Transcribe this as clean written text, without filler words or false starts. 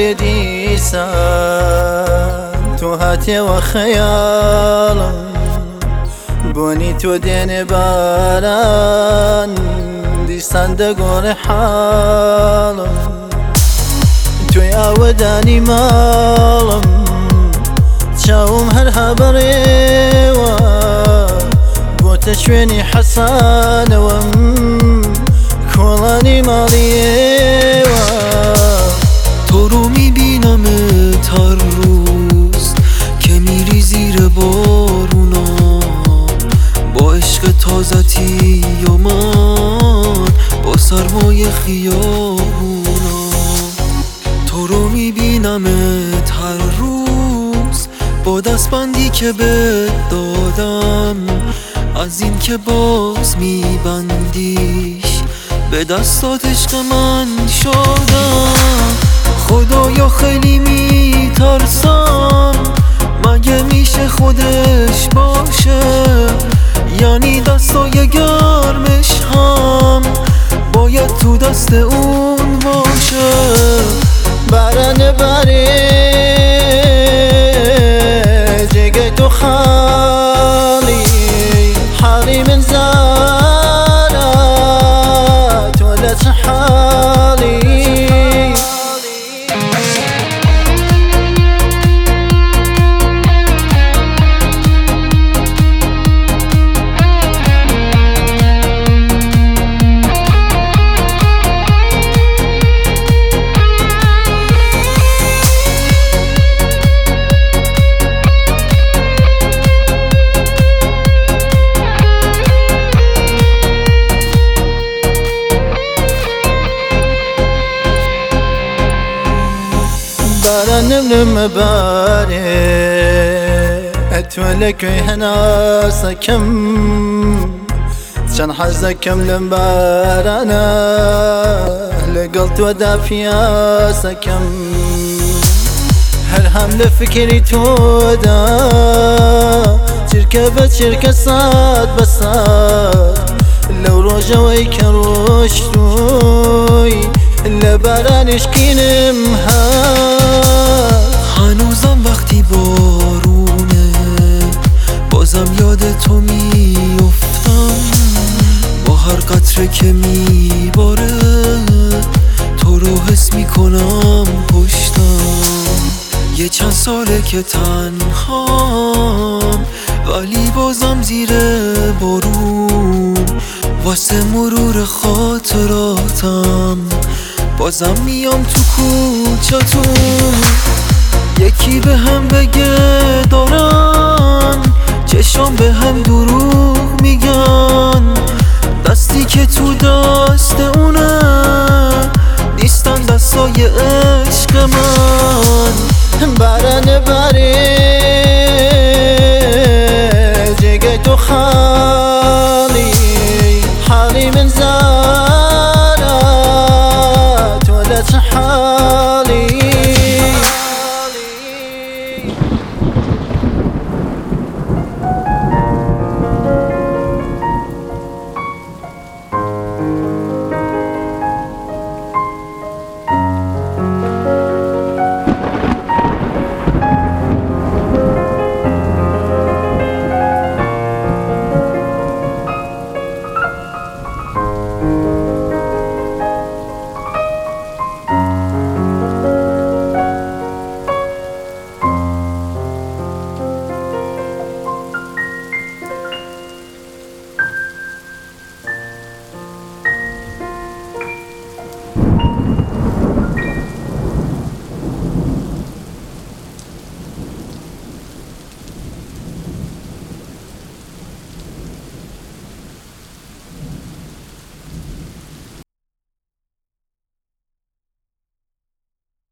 لێ دیسان تۆ هاتیەوە خەیاڵم بۆنی تۆ دێنێ باران دیسان دەگۆڕێ حاڵم توی ئاوەدانی ماڵم چاوم هەر هەبەڕێوە بۆتە شوێنی حەسانەوەم کۆڵانی ماڵیێوە تو رو میبینمت هر روز که میری زیر بارونا با عشق تازتی و من با سرمای خیابونا تو رو میبینمت هر روز با دستبندی که بهت دادم از این که باز میبندیش به دستات عشق من شدم خدایا خیلی میترسم مگه میشه خودش باشه یعنی دستای گرمش هم باید تو دست اون باشه باران باره جگه تو خالی حالی من زارت ولا حالی بارانم باره اتولك هنا سكم چند حزكم لم بارانا لقلت ودافيا سكم هر هم لفكري تودا شركة صاد بصاد لو روجوي كروشتوي لبارانش کینم هنوزم وقتی بارونه بازم یاد تو میافتم با هر قطره که میباره تو رو حس میکنم پشتم یه چند ساله که تنهام ولی بازم زیر بارون واسه مرور خاطراتم بازم میام تو کوچه‌تون یکی به هم بگه دارن چشام به هم دروغ میگن دستی که تو دست اونه نیستن دستای عشق من باران باره جگه تو خواهد